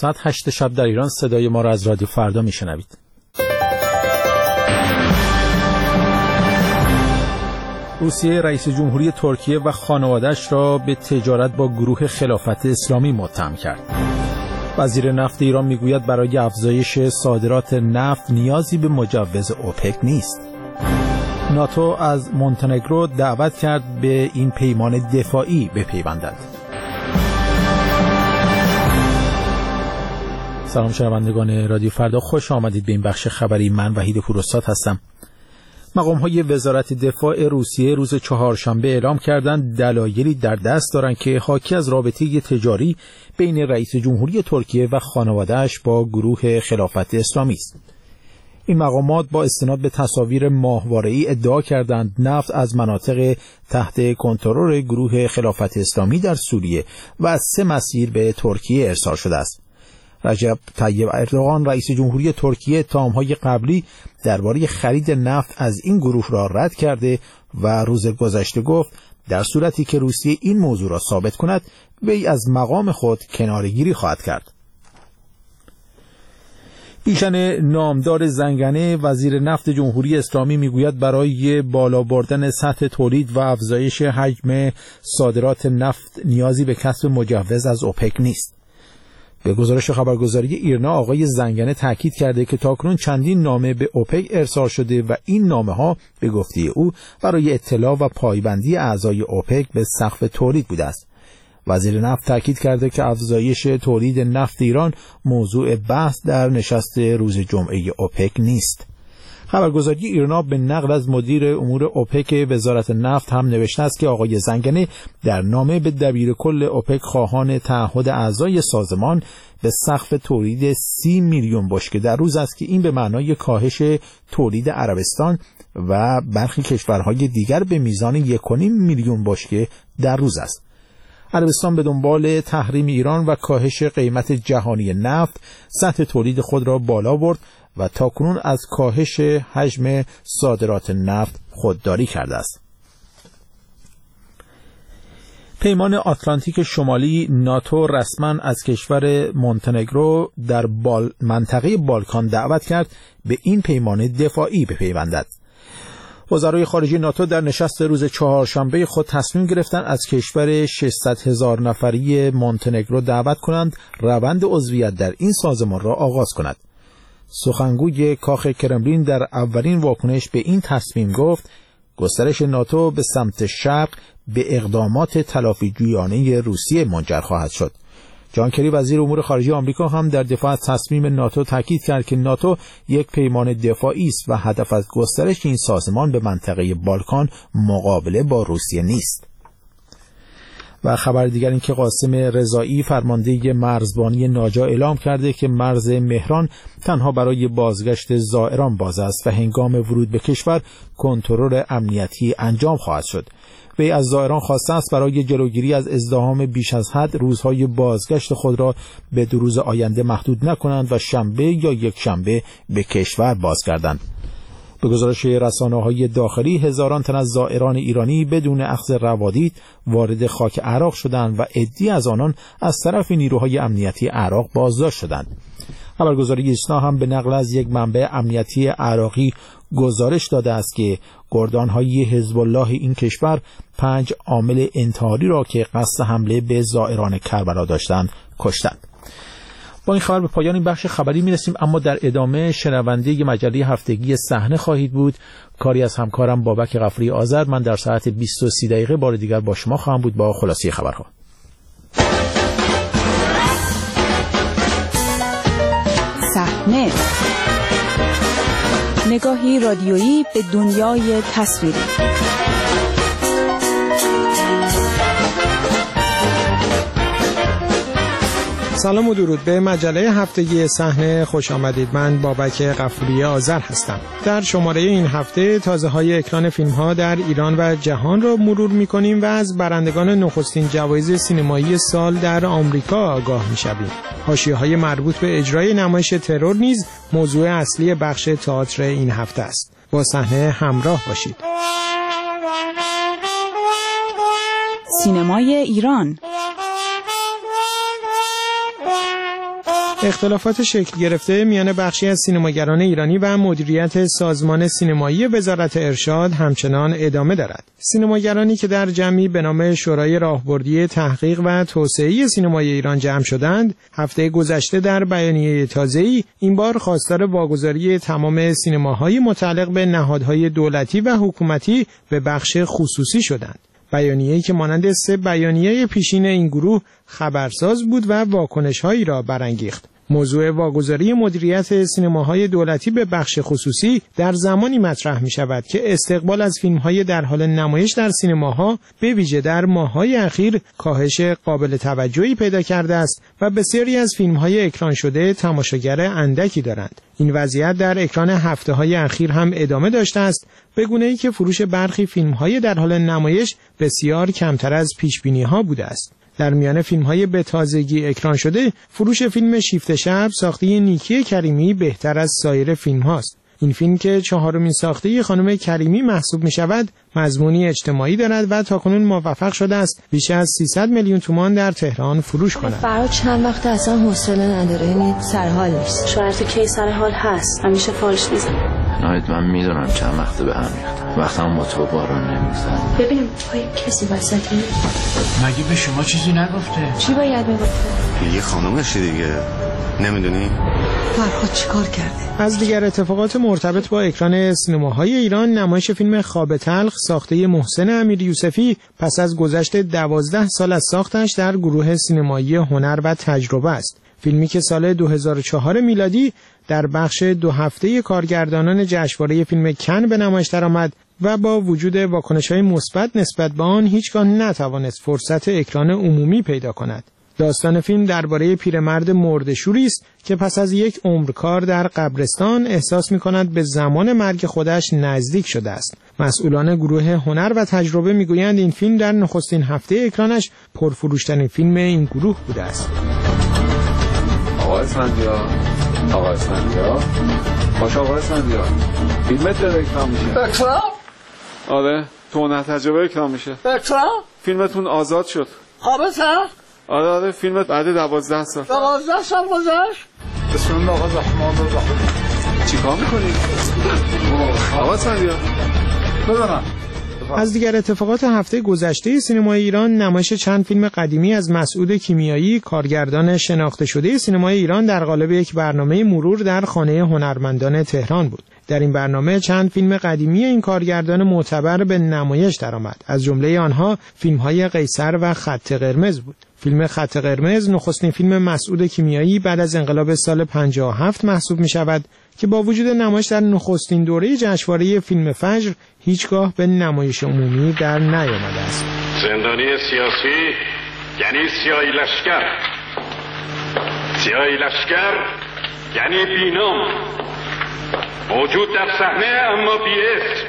ساعت 8 شب در ایران صدای ما را از رادیو فردا میشنوید. روسیه رئیس جمهوری ترکیه و خانواده‌اش را به تجارت با گروه خلافت اسلامی متهم کرد. وزیر نفت ایران میگوید برای افزایش صادرات نفت نیازی به مجوز اوپک نیست. ناتو از مونتنگرو دعوت کرد به این پیمان دفاعی بپیوندد. سلام شنوندگان رادیو فردا، خوش آمدید به این بخش خبری. من وحید پوراستاد هستم. مقام‌های وزارت دفاع روسیه روز چهارشنبه اعلام کردند دلایلی در دست دارند که حاکی از رابطه تجاری بین رئیس جمهوری ترکیه و خانواده‌اش با گروه خلافت اسلامی است. این مقامات با استناد به تصاویر ماهواره‌ای ادعا کردند نفت از مناطق تحت کنترل گروه خلافت اسلامی در سوریه و از 3 مسیر به ترکیه ارسال شده است. رجب طیب اردوغان رئیس جمهوری ترکیه اتهام‌های قبلی درباره خرید نفت از این گروه را رد کرده و روز گذشته گفت در صورتی که روسیه این موضوع را ثابت کند وی از مقام خود کناره‌گیری خواهد کرد. ایشان نامدار زنگنه وزیر نفت جمهوری اسلامی میگوید برای بالا بردن سطح تولید و افزایش حجم صادرات نفت نیازی به کسب مجوز از اوپک نیست. به گزارش خبرگزاری ایرنا آقای زنگنه تاکید کرده که تاکنون چندین نامه به اوپک ارسال شده و این نامه‌ها به گفته او برای اطلاع و پایبندی اعضای اوپک به سقف تولید بوده است. وزیر نفت تاکید کرده که افزایش تولید نفت ایران موضوع بحث در نشست روز جمعه اوپک نیست. خبرگزاری ایرنا به نقل از مدیر امور اوپک وزارت نفت هم نوشته است که آقای زنگنه در نامه به دبیر کل اوپک خواهان تعهد اعضای سازمان به سقف تولید 30 میلیون بشکه در روز است که این به معنای کاهش تولید عربستان و برخی کشورهای دیگر به میزان 1.5 میلیون بشکه در روز است. عربستان به دنبال تحریم ایران و کاهش قیمت جهانی نفت سطح تولید خود را بالا برد و تاکنون از کاهش حجم صادرات نفت خودداری کرده است. پیمان آتلانتیک شمالی ناتو رسما از کشور مونتنگرو در منطقه بالکان دعوت کرد به این پیمان دفاعی بپیوندد. وزرای خارجه ناتو در نشست روز چهارشنبه خود تصمیم گرفتند از کشور 600,000 نفری مونتنگرو دعوت کنند روند عضویت در این سازمان را آغاز کند. سخنگوی کاخ کرملین در اولین واکنش به این تصمیم گفت گسترش ناتو به سمت شرق به اقدامات تلافی‌جویانه روسیه منجر خواهد شد. جان کری وزیر امور خارجه آمریکا هم در دفاع از تصمیم ناتو تاکید کرد که ناتو یک پیمان دفاعی است و هدف از گسترش این سازمان به منطقه بالکان مقابله با روسیه نیست. و خبر دیگر این که قاسم رضایی فرمانده مرزبانی ناجا اعلام کرده که مرز مهران تنها برای بازگشت زائران باز است و هنگام ورود به کشور کنترل امنیتی انجام خواهد شد. وی از زائران خواسته است برای جلوگیری از ازدحام بیش از حد روزهای بازگشت خود را به 2 روز آینده محدود نکنند و شنبه یا یک شنبه به کشور بازگردند. به گزارش رسانه‌های داخلی هزاران تن از زائران ایرانی بدون اخذ روادید وارد خاک عراق شدند و عده‌ای از آنان از طرف نیروهای امنیتی عراق بازداشت شدند. خبرگزاری ایسنا هم به نقل از یک منبع امنیتی عراقی گزارش داده است که گردان‌های حزب الله این کشور 5 عامل انتحاری را که قصد حمله به زائران کربلا داشتند کشتند. با این خبر به پایان این بخش خبری میرسیم، اما در ادامه شنونده مجله هفتگی صحنه خواهید بود. کاری از همکارم بابک غفوری آذر. من در ساعت 20:30 دقیقه بار دیگر با شما خواهم بود با خلاصه خبرها. صحنه، نگاهی رادیویی به دنیای تصویری. سلام و درود به مجله هفتگی صحنه خوش آمدید. من بابک غفوری آذر هستم. در شماره این هفته تازه‌های اکران فیلم‌ها در ایران و جهان را مرور می‌کنیم و از برندگان نخستین جوایز سینمایی سال در آمریکا آگاه می‌شویم. حاشیه‌های مربوط به اجرای نمایش ترور نیز موضوع اصلی بخش تئاتر این هفته است. با صحنه همراه باشید. سینمای ایران. اختلافات شکل گرفته میان بخشی از سینماگران ایرانی و مدیریت سازمان سینمایی وزارت ارشاد همچنان ادامه دارد. سینماگرانی که در جمعی به نام شورای راهبردی تحقیق و توسعه سینمای ایران جمع شدند، هفته گذشته در بیانیه تازه‌ای این بار خواستار واگذاری تمام سینماهای متعلق به نهادهای دولتی و حکومتی به بخش خصوصی شدند. بیانیه‌ای که مانند 3 بیانیه پیشین این گروه خبرساز بود و واکنش‌هایی را برانگیخت. موضوع واگذاری مدیریت سینماهای دولتی به بخش خصوصی در زمانی مطرح می‌شود که استقبال از فیلم‌های در حال نمایش در سینماها به ویژه در ماه‌های اخیر کاهش قابل توجهی پیدا کرده است و بسیاری از فیلم‌های اکران شده تماشاگر اندکی دارند. این وضعیت در اکران هفته‌های اخیر هم ادامه داشته است، به گونه‌ای که فروش برخی فیلم‌های در حال نمایش بسیار کمتر از پیش‌بینی‌ها بوده است. در میان فیلم‌های به تازگی اکران شده، فروش فیلم شیفت شب ساخته نیکی کریمی بهتر از سایر فیلم‌هاست. این فیلم که 4مین ساخته خانم کریمی محسوب می‌شود، مضمونی اجتماعی دارد و تاکنون موفق شده است بیش از 300 میلیون تومان در تهران فروش کند. فراد چند وقت اصلا حوصله نداره، یعنی سرحال نیست. شاید کی سرحال هست، همیشه فالش میزنه. ناید من میدونم چند وقت به هم ریختم، وقتم با تو بارون نمیزن. ببینیم پای کسی وسطی؟ مگه به شما چیزی نگفته؟ چی باید میگفته؟ یه خانومشه دیگه، نمیدونی؟ فرهاد چیکار کرده؟ از دیگر اتفاقات مرتبط با اکران سینماهای ایران، نمایش فیلم خواب تلخ ساخته محسن امیریوسفی پس از گذشت 12 سال از ساختش در گروه سینمایی هنر و تجربه است. فیلمی که سال 2004 میلادی در بخش 2 هفته کارگردانان جشنواره فیلم کن به نمایش درآمد و با وجود واکنش‌های مثبت نسبت به آن هیچگاه نتوانست فرصت اکران عمومی پیدا کند. داستان فیلم درباره پیرمرد مرده‌شوری است که پس از یک عمر کار در قبرستان احساس می‌کند به زمان مرگ خودش نزدیک شده است. مسئولان گروه هنر و تجربه می‌گویند این فیلم در نخستین هفته اکرانش پرفروش‌ترین فیلم این گروه بوده است. آقا اسفندیار باشه آقا اسفندیار، فیلمت داره اکرام میشه. اکرام؟ آره، تو هنر تجربه اکرام میشه. اکرام؟ فیلمتون آزاد شد. خوابتم؟ آره فیلمت بعد 12 سال. 12 سال گذشت؟ بسم الله الرحمن الرحیم. چیکار میکنی؟ آقا اسفندیار بزنم. از دیگر اتفاقات هفته گذشته سینمای ایران، نمایش چند فیلم قدیمی از مسعود کیمیایی، کارگردان شناخته شده سینمای ایران، در قالب یک برنامه مرور در خانه هنرمندان تهران بود. در این برنامه چند فیلم قدیمی این کارگردان معتبر به نمایش درآمد. از جمله آنها فیلم‌های قیصر و خط قرمز بود. فیلم خط قرمز نخستین فیلم مسعود کیمیایی بعد از انقلاب سال 57 محسوب می‌شود که با وجود نمایش در نخستین دوره جشنواره فیلم فجر هیچگاه به نمایش عمومی در نیامده است. زندانی سیاسی یعنی سیاهی لشکر، سیاهی لشکر یعنی بینام، موجود در صحنه اما بی‌اسم.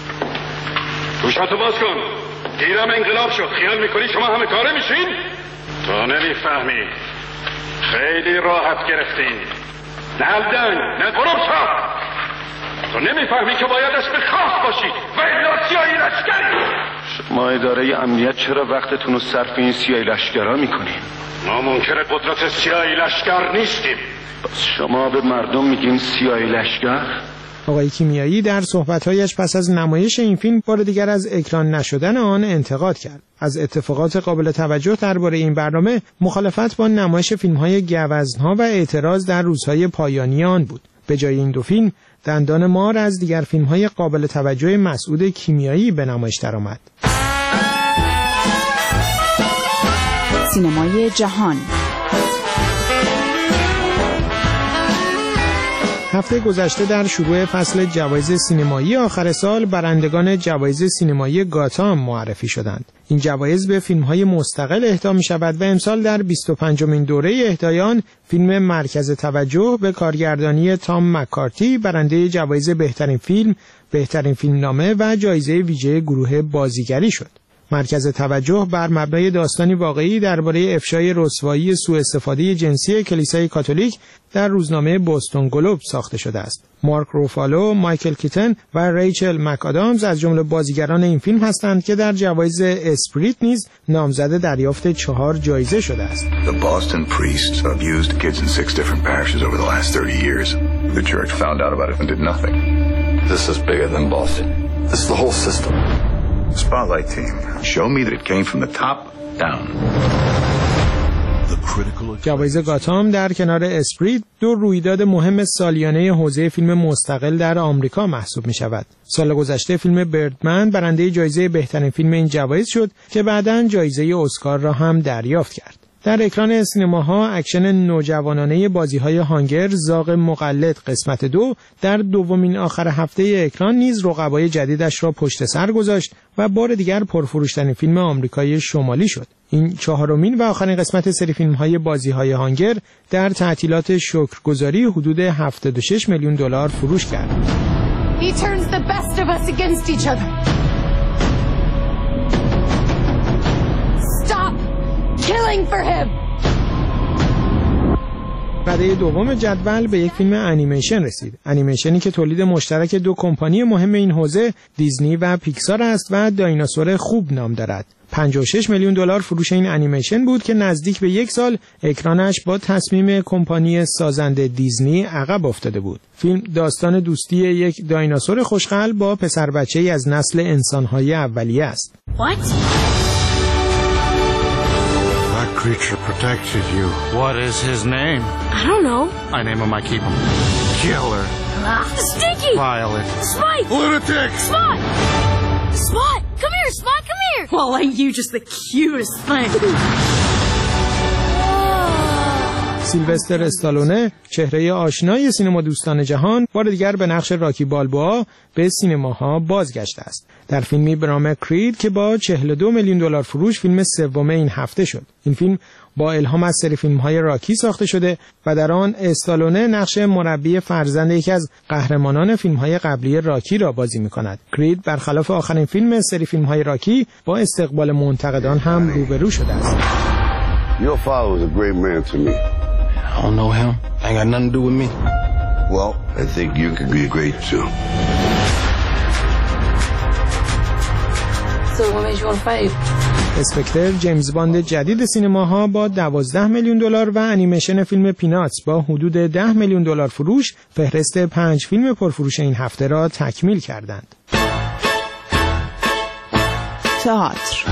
گوشاتو باز کن، گیرم انقلاب شد. خیال میکنی شما همه کاره میشین؟ تو نمیفهمی، خیلی راحت گرفتین. نه الدنگ نه قربشا، تو نمیفهمی که باید اسم خاص باشی و الا سیاهی لشکری. شما اداره امنیت چرا وقتتون رو صرف این سیاهی لشکرها میکنین؟ ما منکر قدرت سیاهی لشکر نیستیم. شما به مردم میگین سیاهی لشکر؟ آقای کیمیایی در صحبت‌هایش پس از نمایش این فیلم بار دیگر از اکران نشدن آن انتقاد کرد. از اتفاقات قابل توجه درباره این برنامه، مخالفت با نمایش فیلم‌های گوزن‌ها و اعتراض در روزهای پایانی آن بود. به جای این دو فیلم، دندان مار از دیگر فیلم‌های قابل توجه مسعود کیمیایی به نمایش درآمد. سینمای جهان. هفته گذشته در شروع فصل جوایز سینمایی آخر سال، برندگان جوایز سینمایی گاتام معرفی شدند. این جوایز به فیلم‌های مستقل اهدا می‌شود و امسال در 25مین دوره اهدای فیلم مرکز توجه به کارگردانی تام مکارتی برنده جوایز بهترین فیلم، بهترین فیلمنامه و جایزه ویژه گروه بازیگری شد. مرکز توجه بر مبنای داستانی واقعی درباره افشای رسوایی سوء استفاده جنسی کلیسای کاتولیک در روزنامه بوستون گلوب ساخته شده است. مارک روفالو، مایکل کیتن و ریچل مک آدامز از جمله بازیگران این فیلم هستند که در جوایز اسپریت نیز نامزد دریافت 4 جایزه شده است. The Boston priests abused kids in 6 different parishes over the last 30 years. The church found out about it and did nothing. This is bigger than Boston. This is the whole system. Spotlight team, show me that it came from the top down. جوایز گاتام در کنار اسپریت 2 رویداد مهم سالیانه حوزه فیلم مستقل در آمریکا محسوب می شود. سال گذشته فیلم بردمن برنده جایزه بهترین فیلم این جوایز شد که بعداً جایزه اسکار را هم دریافت کرد. در اکران سینماها اکشن نوجوانانه بازی‌های هانگر زاغ مقلد قسمت 2 در دومین آخر هفته اکران نیز رقبای جدیدش را پشت سر گذاشت و بار دیگر پرفروشترین فیلم آمریکای شمالی شد. این 4مین و آخرین قسمت سری فیلم‌های بازی‌های هانگر در تعطیلات شکرگزاری حدود $76 میلیون فروش کرد. He turns the best of us against each other. Stop killing for him. رده دوم جدول به یک فیلم انیمیشن رسید. انیمیشنی که تولید مشترک 2 کمپانی مهم این حوزه دیزنی و پیکسار است و دایناسور خوب نام دارد. $56 میلیون فروش این انیمیشن بود که نزدیک به 1 سال اکرانش با تصمیم کمپانی سازنده دیزنی عقب افتاده بود. فیلم داستان دوستی یک دایناسور خوشقلب با پسر بچه‌ای از نسل انسان‌های اولیه است. That creature protected you. What is his name? I don't know. I name him, I keep him. Killer. Stinky. Violet. Spike. Lunatic. Spot. Spot. Come here, Spot. Come here. Well, ain't you just the cutest thing? سیلوستر استالونه، چهره آشنای سینما دوستان جهان، بار دیگر به نقش راکی بالبوآ به سینماها بازگشته است. در فیلمی به نام کرید که با $42 میلیون فروش فیلم سوم این هفته شد. این فیلم با الهام از سری فیلم‌های راکی ساخته شده و در آن استالونه نقش مربی فرزند یکی از قهرمانان فیلم‌های قبلی راکی را بازی می‌کند. کرید برخلاف آخرین فیلم سری فیلم‌های راکی با استقبال منتقدان هم روبرو شده است. Your father was a great man to me. I don't know him. Ain't got nothing to do with me. Well, I think you could be great too. So what made you want to fight? اسپکتر جیمز باند جدید سینماها با $12 میلیون و انیمیشن فیلم پیناتس با حدود $10 میلیون فروش فهرست 5 فیلم پرفروش این هفته را تکمیل کردند. تئاتر.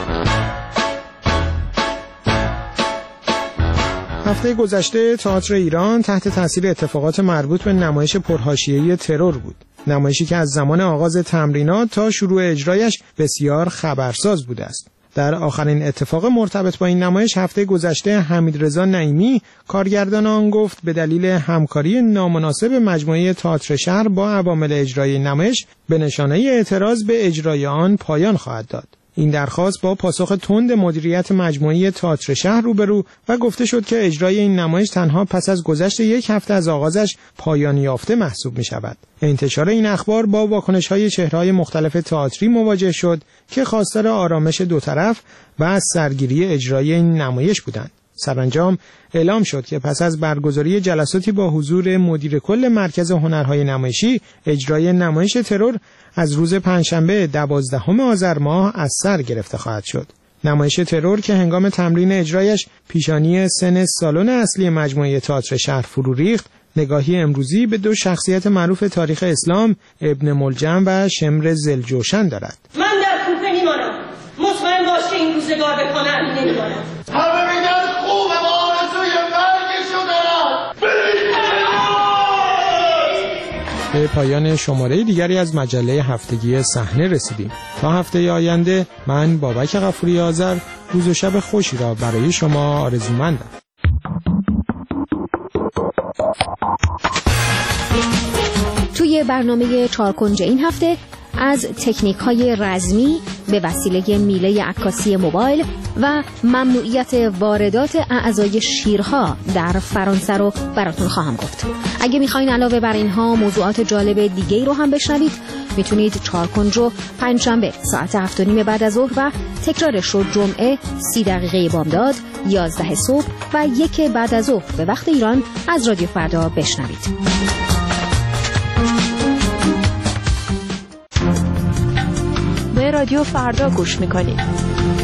هفته گذشته تئاتر ایران تحت تاثیر اتفاقات مربوط به نمایش پرحاشیه‌ای ترور بود. نمایشی که از زمان آغاز تمرینات تا شروع اجرایش بسیار خبرساز بوده است. در آخرین اتفاق مرتبط با این نمایش هفته گذشته حمیدرضا نعیمی کارگردان آن گفت به دلیل همکاری نامناسب مجموعه تئاتر شهر با عوامل اجرای نمایش به نشانه اعتراض به اجرای آن پایان خواهد داد. این درخواست با پاسخ تند مدیریت مجموعه تئاتر شهر روبرو و گفته شد که اجرای این نمایش تنها پس از گذشت 1 هفته از آغازش پایان یافته محسوب می شود. انتشار این اخبار با واکنش‌های چهره‌های مختلف تئاتری مواجه شد که خواستار آرامش 2 طرف و از سرگیری اجرای این نمایش بودند. سرانجام اعلام شد که پس از برگزاری جلساتی با حضور مدیر کل مرکز هنرهای نمایشی، اجرای نمایش ترور از روز پنجشنبه 12 آذر ماه از سر گرفته خواهد شد. نمایش ترور که هنگام تمرین اجرایش پیشانی سن سالن اصلی مجموعه تئاتر شهر فرو ریخت، نگاهی امروزی به 2 شخصیت معروف تاریخ اسلام، ابن ملجم و شمر ذوالجوشن دارد. من در کوفه میمانم. مطمئن باش که این روزگار به پایان نمی‌ماند. همه میگن خوبه و آرزوی مرگشو دارن. به پایان شماره دیگری از مجله هفتگی صحنه رسیدیم. تا هفته آینده من بابک غفوری آذر روز و شب خوشی را برای شما آرزومندم. توی برنامه 4 کنج این هفته از تکنیک‌های رزمی به وسیله میله عکاسی موبایل و ممنوعیت واردات اعضای شیرها در فرانسه رو براتون خواهم گفت. اگه میخواین علاوه بر اینها موضوعات جالب دیگه‌ای رو هم بشنوید، میتونید چارکنج رو پنجشنبه ساعت 7:30 بعد از ظهر و تکرارش رو جمعه 30 دقیقه بامداد 11 صبح و 1 بعد از ظهر به وقت ایران از رادیو فردا بشنوید. به رادیو فردا گوش میکنید.